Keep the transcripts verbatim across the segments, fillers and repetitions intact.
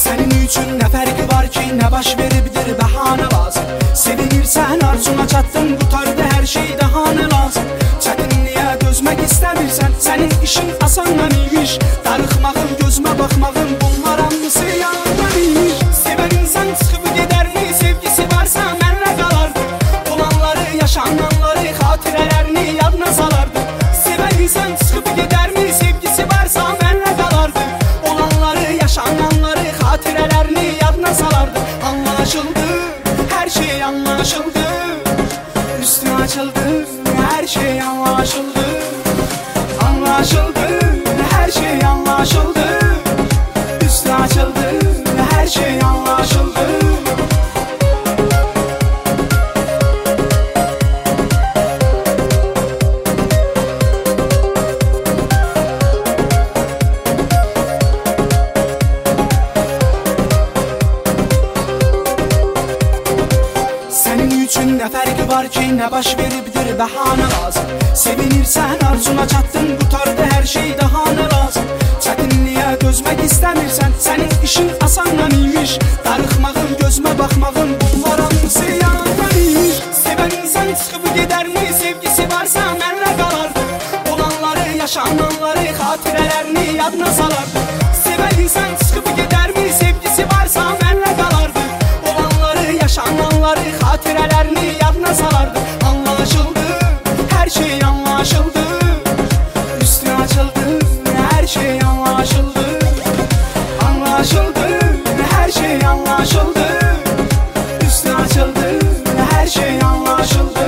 Senin üçün ne farkı var ki, ne baş verebilir bahane lazım. Sevinirsen arzuna çattın, kurtardı her şey, daha ne lazım. Çətinliyə dözmek istəmirsən, senin işin asandan imiş. Darıxmağın, gözüme bakmağın, bunlar hamısı yandan imiş. Seven insan çıxıb gedərmi, sevgisi varsa mənlə qalardı. Olanları, yaşananları, xatirələrini yadına salardı. Seven insan çıxıb gedərmi, sevgisi varsa mənlə qalardı. Olanları, yaşananları, xatirələrini yadına salardı. Anlaşıldı, her şey anlaşıldı. Üstü açıldı, her şey anlaşıldı. Anlaşıldı, her şey anlaşıldı. Üstü açıldı, her şey anlaşıldı. Senin üçün ne farkı var ki, ne baş verebilir bahane lazım. Sevinirsen arzuna çattın, kurtardı her şey, daha ne lazım. Çətinliyə dözmek istəmirsən, senin işin asandan imiş. Darıxmağın, gözüme bakmağın, bunlar hamısı yandan imiş. Seven insan çıxıb gedərmi, sevgisi varsa mənlə qalardı. Olanları, yaşananları, xatirələrini yadına salardı. Seven insan çıxıb gedərmi, sevgisi varsa mənlə qalardı. Olanları, yaşananları, xatirələrini yadına salardı. Anlaşıldı, her şey anlaşıldı. Üstü açıldı, her şey anlaşıldı. Anlaşıldı, her şey anlaşıldı. Üstü açıldı, her şey anlaşıldı.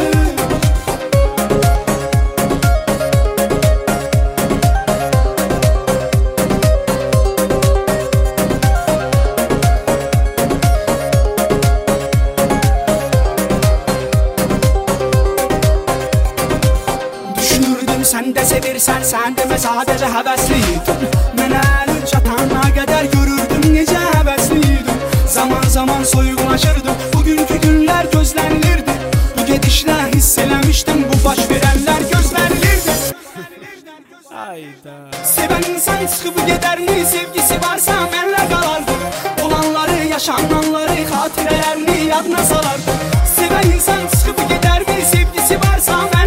Sen de sevirsen, sen demə sadəcə həvəsliydin. Mənə əlin çatana qədər görürdüm necə həvəsliydin. Zaman zaman soyuqlaşırdım, bugünkü günlər gözlənilirdi. Bu gedişlə hiss eləmişdim, bu baş verənlər gözlənilirdi. Seven insan çıxıb gedərmi, sevgisi varsa mənlə qalardı. Olanları, yaşananları, xatirələrini yadına salardı. Seven insan çıxıb gedərmi, sevgisi varsa mənlə